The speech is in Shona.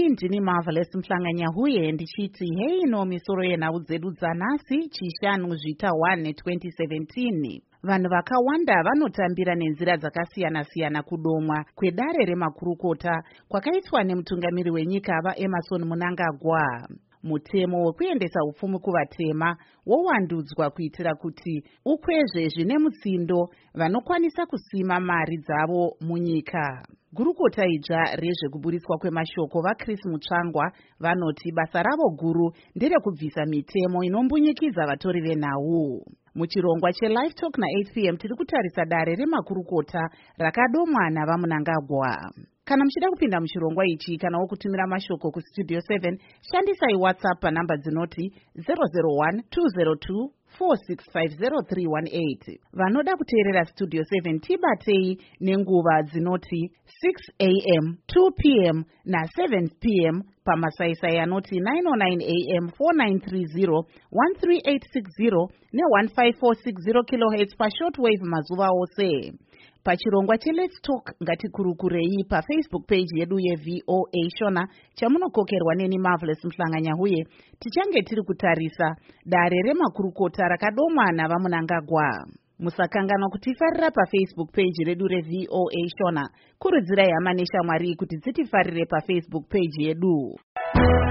Hai, ndini Marvelous Mhlanganyahuye ndichiti hei no misoro yenhau dzedu dzanhasi chishanu zvita 1 2017. Vanhu vakawanda vanotambira nenzira dzakasiyana-siyana kudomwa kwedare remakurukota kwakaitwa nemutungamiri wenyika vaEmmerson Mnangagwa. Mutemo wekuendesa upfumi kuvatema wowandudzwa kuitira kuti ukwezve zvine mutsindo vanokwanisa kusima mari dzavo munyika. Gurukota idzva rezvekuburitswa kwemashoko vaChris Mutsvangwa vanoti basa ravo guru nderekubvisa mitemo inombunyikidza vatori venhau. Muchirongwa cheLive Talk na8 p.m. tiri kutarisa dare remakurukota rakadomwa navaMnangagwa. Kana muchida kupinda muchirongwa ichi kana wokutumira mashoko kustudio 7 shandisai WhatsApp panhamba dzinoti 001 202 4650318. Vanoda kuteerera studio 7 tibatei nenguva dzinoti 6 am 2 pm na7 pm pamasaisai anoti 909 am 4930 13860 ne15460 kHz pashortwave mazuva ose. Pachirongwa cheLet's Talk ngatikurukurei paFacebook page yedu yeVOA Shona chamunokokerwa neni Marvelous Mhlanganyahuye. Tichange tiri kutarisa dare remakurukota rakadomwa navaMnangagwa. Musakanganwa kutifarira paFacebook page redu reVOA Shona. Kurudzirai hama neshamwari kuti dzitifarire paFacebook page yedu.